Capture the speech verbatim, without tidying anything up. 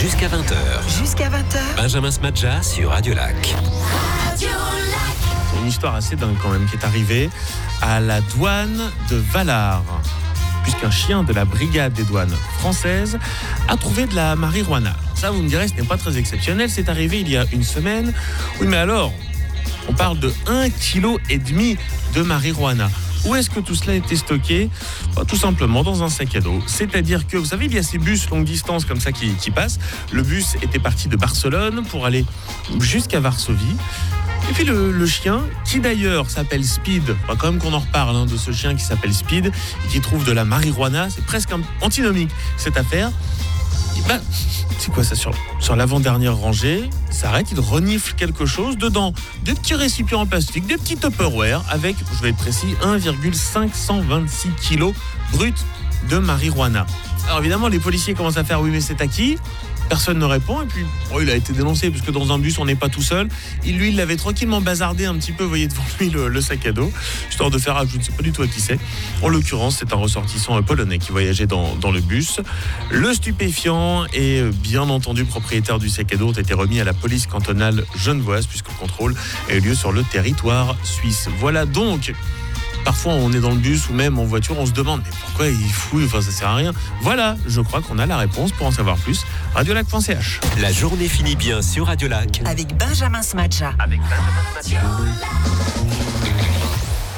Jusqu'à vingt heures. Jusqu'à vingt heures. Benjamin Smadja sur Radio Lac. Radio Lac. C'est une histoire assez dingue quand même qui est arrivée à la douane de Valard, puisqu'un chien de la brigade des douanes françaises a trouvé de la marijuana. Ça, vous me direz, ce n'est pas très exceptionnel, c'est arrivé il y a une semaine. Oui, mais alors, on parle de un virgule cinq kilos de marijuana. Où est-ce que tout cela était stocké ? Bah, tout simplement dans un sac à dos. C'est-à-dire que, vous savez, il y a ces bus longue distance comme ça qui, qui passent. Le bus était parti de Barcelone pour aller jusqu'à Varsovie. Et puis le, le chien, qui d'ailleurs s'appelle Speed, bah, quand même qu'on en reparle hein, de ce chien qui s'appelle Speed et qui trouve de la marijuana, c'est presque un, antinomique cette affaire. Et bah, c'est quoi ça sur, sur l'avant-dernière rangée, il s'arrête, il renifle quelque chose dedans, des petits récipients en plastique, des petits Tupperware avec, je vais être précis, un virgule cinq cent vingt-six kilos brut de marijuana. Alors évidemment, les policiers commencent à faire oui, mais c'est à qui ? Personne ne répond et puis oh, il a été dénoncé parce que dans un bus on n'est pas tout seul. Il lui il l'avait tranquillement bazardé un petit peu, vous voyez devant lui le, le sac à dos, histoire de faire, ah, je ne sais pas du tout à qui c'est. En l'occurrence, c'est un ressortissant polonais qui voyageait dans, dans le bus. Le stupéfiant et bien entendu propriétaire du sac à dos ont été remis à la police cantonale genevoise puisque le contrôle a eu lieu sur le territoire suisse. Voilà donc. Parfois, on est dans le bus ou même en voiture, on se demande mais pourquoi il fouille, enfin ça sert à rien. Voilà, je crois qu'on a la réponse. Pour en savoir plus, radiolac point c h. La journée finit bien sur Radio Lac. Avec Benjamin Smadja. Avec Benjamin Smadja.